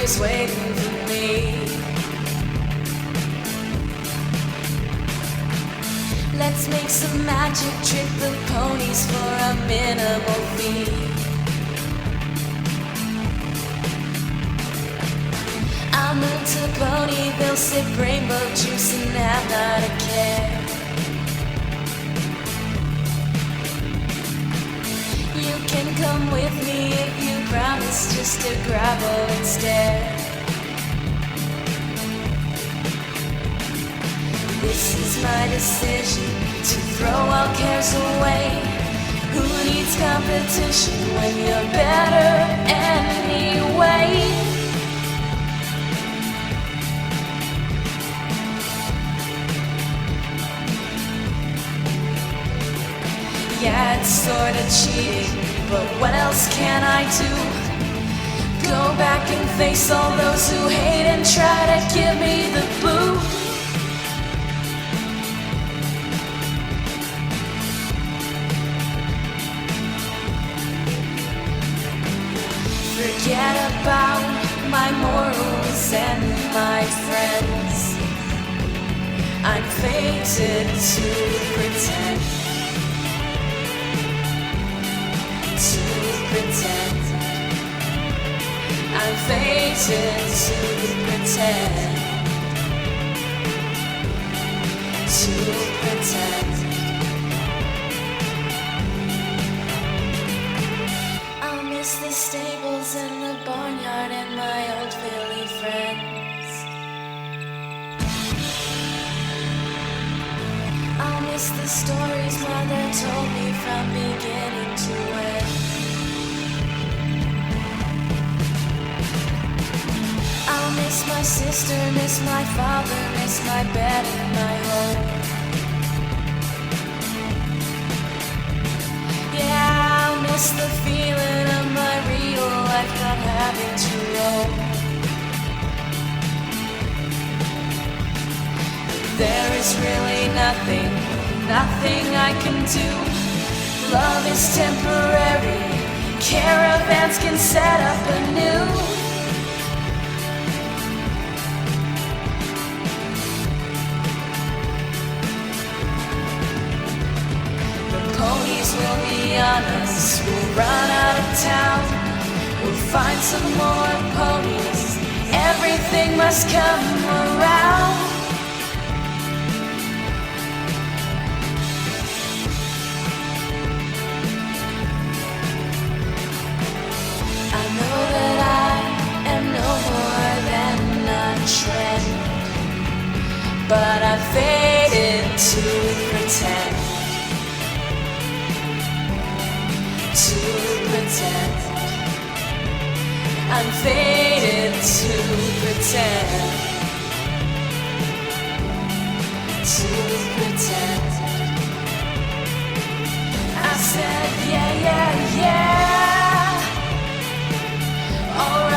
is waiting for me. Let's make some magic, trick the ponies for a minimal fee. I'll move to the pony, they'll sip rainbow juice and have not a care. You can come with me if you promise just to gravel and stare. This is my decision, to throw all cares away. Who needs competition when you're better anyway? Yeah, it's sorta cheating, but what else can I do? Go back and face all those who hate and try to give me the boot. Forget about my morals and my friends. I'm fated to pretend. I'm fated to pretend. To pretend. I'll miss the stables and the barnyard and my old Philly friends. I'll miss the stories Mother told me from beginning to end. I'll miss my sister, miss my father, miss my bed and my home. Yeah, I'll miss the feeling of my real life not having to roam. There is really nothing I can do. Love is temporary, caravans can set up anew. Ponies will be on us, we'll run out of town. We'll find some more ponies, everything must come around. I know that I am no more than a trend, but I've faded to pretend. To pretend. I'm fated to pretend. To pretend. I said yeah, yeah, yeah. Alright.